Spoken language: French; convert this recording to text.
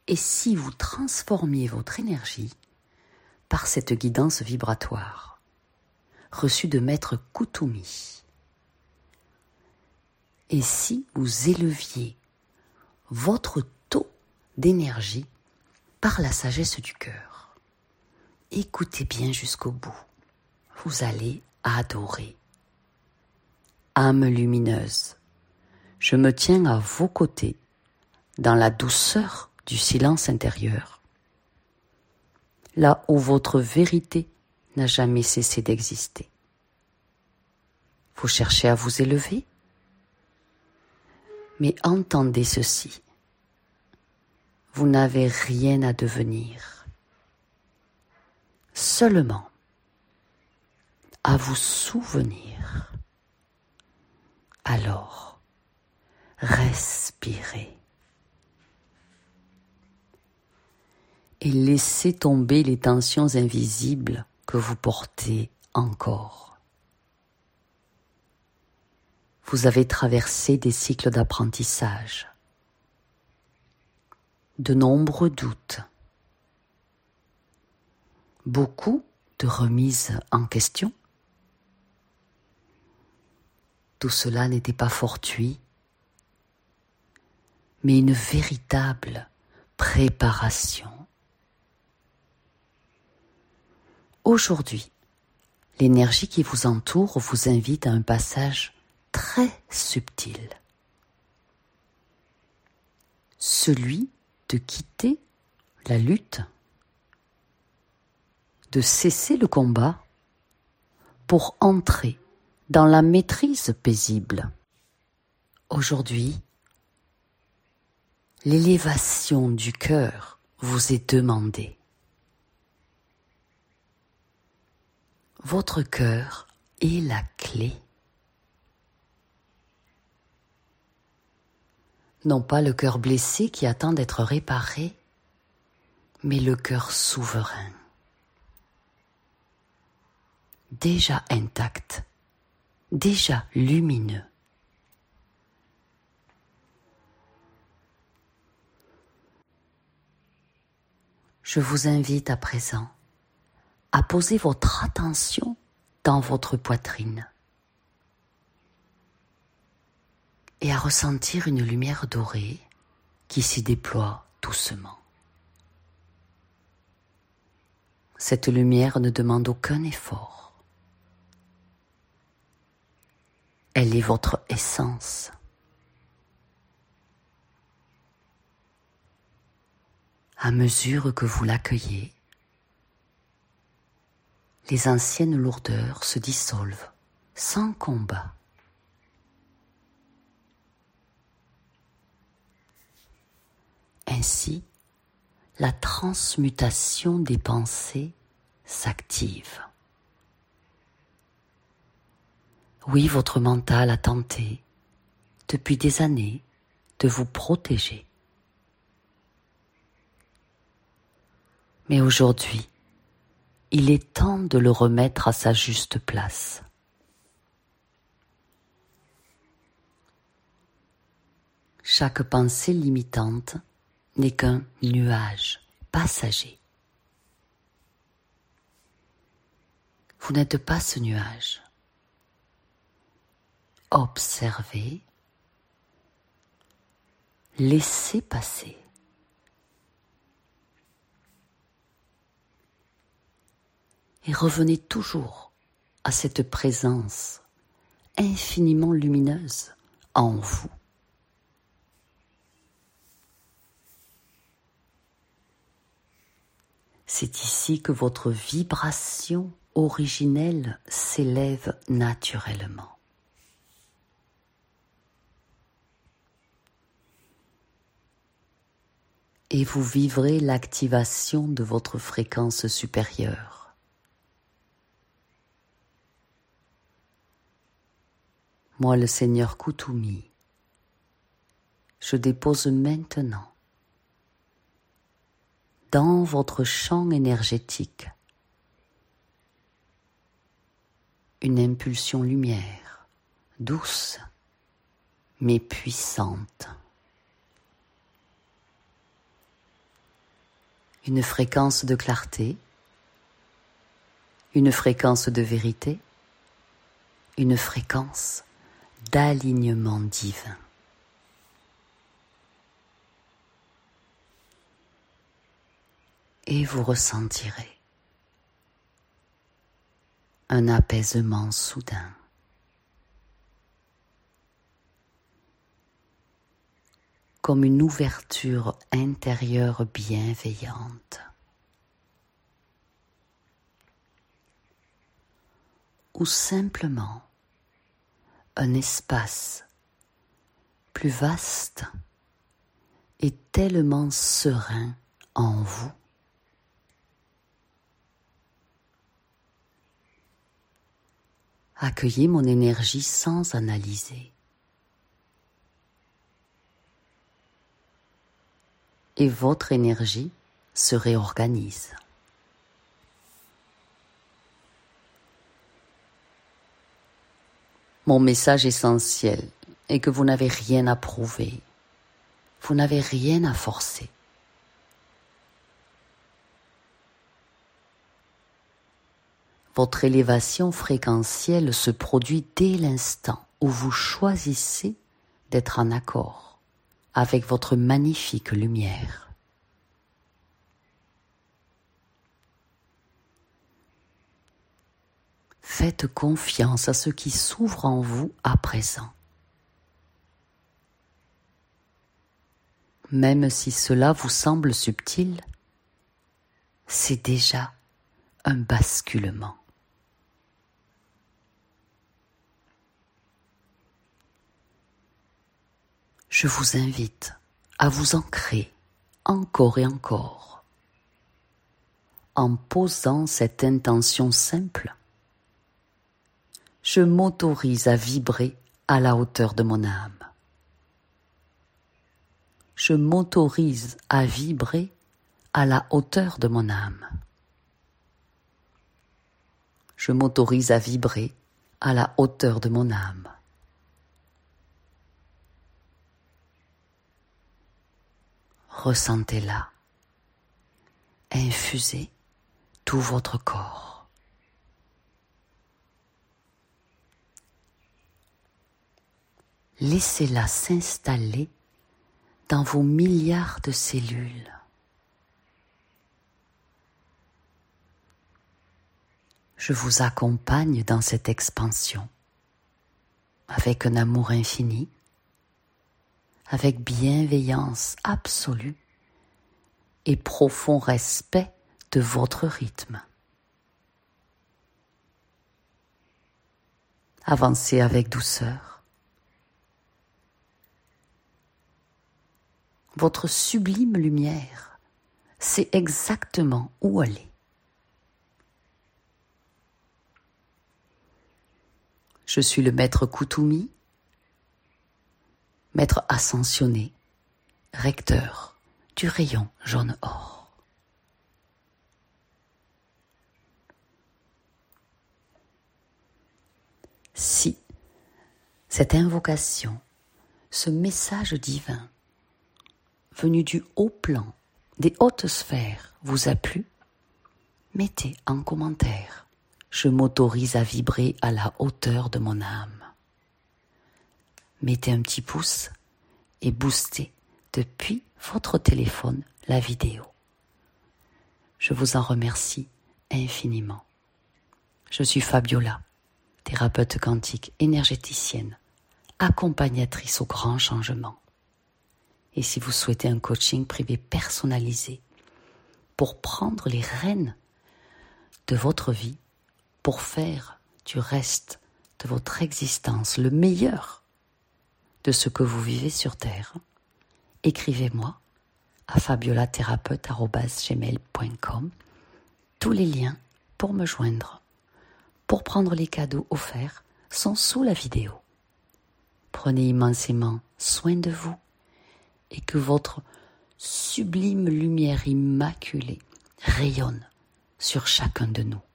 Et si vous transformiez votre énergie par cette guidance vibratoire reçue de Maître Kuthumi? Et si vous éleviez votre taux d'énergie par la sagesse du cœur? Écoutez bien jusqu'au bout. Vous allez adorer. Âme lumineuse, je me tiens à vos côtés dans la douceur du silence intérieur, là où votre vérité n'a jamais cessé d'exister. Vous cherchez à vous élever? Mais entendez ceci, vous n'avez rien à devenir, seulement à vous souvenir. Alors, respirez et laissez tomber les tensions invisibles que vous portez encore. Vous avez traversé des cycles d'apprentissage, de nombreux doutes, beaucoup de remises en question. Tout cela n'était pas fortuit, mais une véritable préparation. Aujourd'hui, l'énergie qui vous entoure vous invite à un passage très subtil. Celui de quitter la lutte, de cesser le combat pour entrer dans la maîtrise paisible. Aujourd'hui, l'élévation du cœur vous est demandée. Votre cœur est la clé. Non pas le cœur blessé qui attend d'être réparé, mais le cœur souverain, déjà intact, déjà lumineux. Je vous invite à présent à poser votre attention dans votre poitrine et à ressentir une lumière dorée qui s'y déploie doucement. Cette lumière ne demande aucun effort. Elle est votre essence. À mesure que vous l'accueillez, les anciennes lourdeurs se dissolvent sans combat. Ainsi, la transmutation des pensées s'active. Oui, votre mental a tenté, depuis des années, de vous protéger. Mais aujourd'hui, il est temps de le remettre à sa juste place. Chaque pensée limitante n'est qu'un nuage passager. Vous n'êtes pas ce nuage. Observez, laissez passer. Et revenez toujours à cette présence infiniment lumineuse en vous. C'est ici que votre vibration originelle s'élève naturellement. Et vous vivrez l'activation de votre fréquence supérieure. Moi, le Seigneur Kuthumi, je dépose maintenant dans votre champ énergétique une impulsion lumière, douce mais puissante. une fréquence de clarté, une fréquence de vérité, une fréquence d'alignement divin. Et vous ressentirez un apaisement soudain. Comme une ouverture intérieure bienveillante. Ou simplement un espace plus vaste et tellement serein en vous. Accueillez mon énergie sans analyser. Et votre énergie se réorganise. Mon message essentiel est que vous n'avez rien à prouver, vous n'avez rien à forcer. Votre élévation fréquentielle se produit dès l'instant où vous choisissez d'être en accord avec votre magnifique lumière. Faites confiance à ce qui s'ouvre en vous à présent. Même si cela vous semble subtil, c'est déjà un basculement. Je vous invite à vous ancrer encore et encore en posant cette intention simple. Je m'autorise à vibrer à la hauteur de mon âme. Je m'autorise à vibrer à la hauteur de mon âme. Je m'autorise à vibrer à la hauteur de mon âme. Ressentez-la, infusez tout votre corps. Laissez-la s'installer dans vos milliards de cellules. Je vous accompagne dans cette expansion avec un amour infini, avec bienveillance absolue et profond respect de votre rythme. Avancez avec douceur. Votre sublime lumière sait exactement où aller. Je suis le maître Koutoumi, maître ascensionné, recteur du rayon jaune or. Si cette invocation, ce message divin, venu du haut plan, des hautes sphères, vous a plu, mettez en commentaire « Je m'autorise à vibrer à la hauteur de mon âme ». Mettez un petit pouce et boostez depuis votre téléphone la vidéo. Je vous en remercie infiniment. Je suis Fabiola, thérapeute quantique énergéticienne, accompagnatrice au grand changement. Et si vous souhaitez un coaching privé personnalisé pour prendre les rênes de votre vie, pour faire du reste de votre existence le meilleur de ce que vous vivez sur Terre, écrivez-moi à fabiolathérapeute@gmail.com. Tous les liens pour me joindre, pour prendre les cadeaux offerts, sont sous la vidéo. Prenez immensément soin de vous et que votre sublime lumière immaculée rayonne sur chacun de nous.